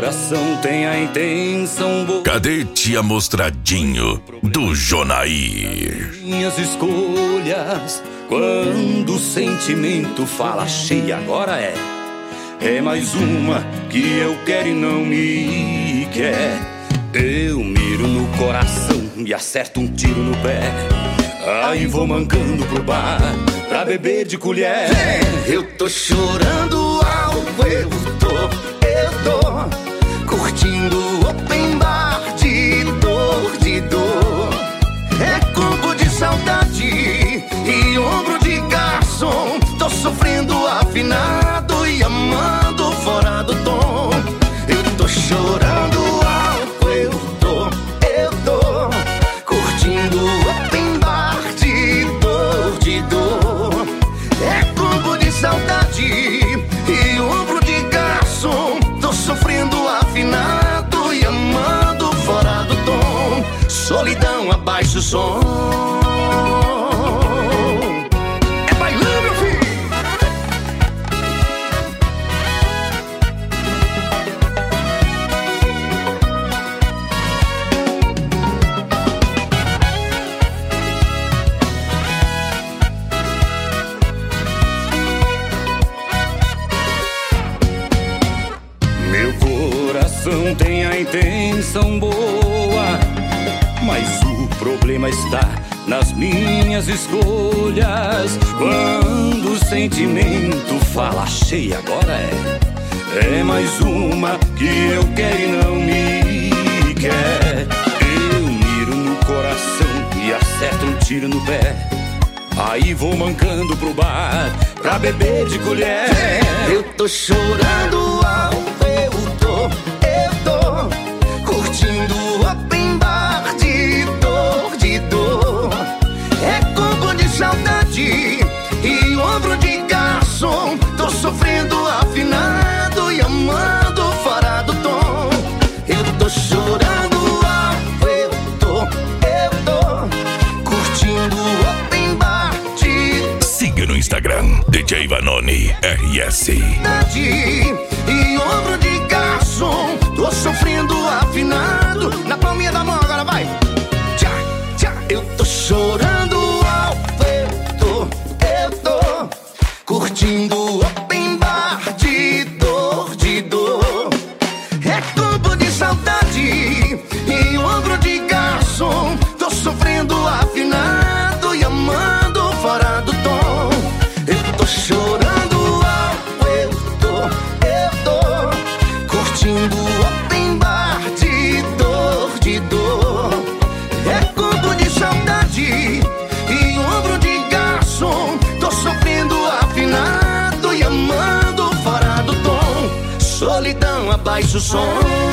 coração tem a intenção boa. Cadê Tia Mostradinho do Jonair? Minhas escolhas, quando o sentimento fala cheia, agora é mais uma que eu quero e não me quer. Eu miro no coração e acerto um tiro no pé. Aí vou mancando pro bar pra beber de colher. Eu tô chorando algo, eu tô curtindo open bar de dor, de dor. É combo de saudade e ombro de garçom. Tô sofrendo afinado e amando fora do tom. Eu tô chorando algo, eu tô curtindo open bar de dor, de dor. É combo de saudade e ombro de garçom. Tô sofrendo afinado e amando fora do tom. Solidão, abaixa o som. É bailando, meu filho. Meu coração tem a intenção boa, mas o problema está nas minhas escolhas. Quando o sentimento fala cheia, agora é mais uma que eu quero e não me quer. Eu miro no coração e acerto um tiro no pé. Aí vou mancando pro bar pra beber de colher. Eu tô chorando alto, eu tô curtindo open bar de dor, de dor. É combo de saudade e ombro de garçom. Tô sofrendo afinado e amando fora do tom. Eu tô chorando alto, eu tô curtindo open bar de... Siga no Instagram, DJ Vanoni RS. E ombro de garçom. Tô sofrendo afinado. Na palminha da mão agora vai. Tchá, tchá. Eu tô chorando alto, eu tô curtindo open bar de dor, de dor. É combo de saudade e ombro de garçom. Tô sofrendo afinado e amando fora do tom. Eu tô chorando alto, eu tô curtindo open bar de dor, de dor. É combo de saudade e ombro de garçom. Tô sofrendo afinado e amando fora do tom. Solidão, abaixa o som.